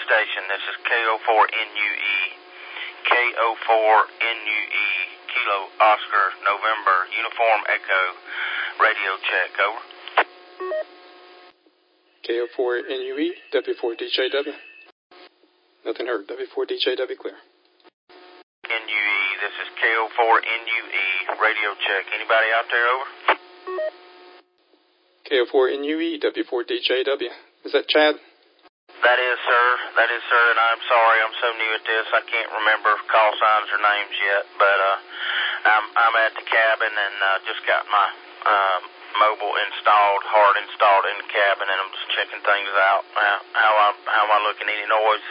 station. This is KO4NUE. KO4NUE. Kilo Oscar November Uniform Echo. Radio check. Over. KO4NUE. W4DJW. Nothing heard. W4DJW clear. NUE. This is KO4NUE. Radio check. Anybody out there? Over. KO4NUE. W4DJW. Is that Chad? That is, sir. That is, sir. And I'm sorry, I'm so new at this, I can't remember call signs or names yet. But I'm at the cabin and just got my mobile installed, hard installed in the cabin, and I'm just checking things out. How am I looking? Any noise?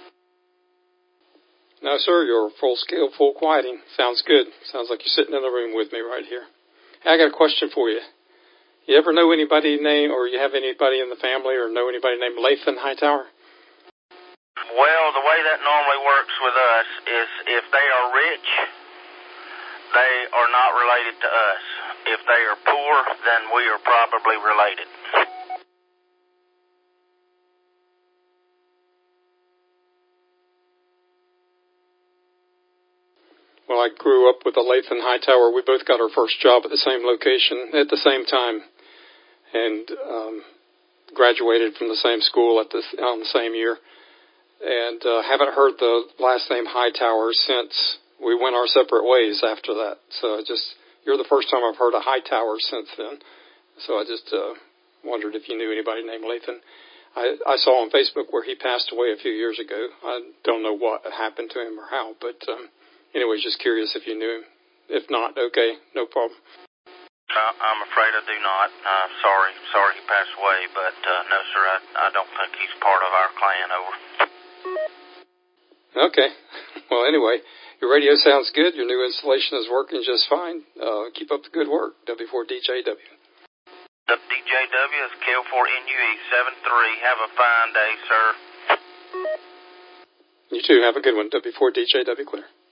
No, sir. You're full scale, full quieting. Sounds good. Sounds like you're sitting in the room with me right here. Hey, I got a question for you. You ever know anybody named, or you have anybody in the family, or know anybody named Lathan Hightower? Well, the way that normally works with us is if they are rich, they are not related to us. If they are poor, then we are probably related. Well, I grew up with a Lathan Hightower. We both got our first job at the same location at the same time, and graduated from the same school on the same year. And haven't heard the last name Hightower since we went our separate ways after that. So you're the first time I've heard a Hightower since then. So I just wondered if you knew anybody named Lathan. I saw on Facebook where he passed away a few years ago. I don't know what happened to him or how, but anyway, just curious if you knew him. If not, okay, no problem. I'm afraid I do not. Sorry he passed away, but no, sir, I don't think he's part of our clan. Over. Okay. Well, anyway, your radio sounds good. Your new installation is working just fine. Keep up the good work. W4DJW. WDJW is KO4NUE 73. Have a fine day, sir. You too. Have a good one. W4DJW clear.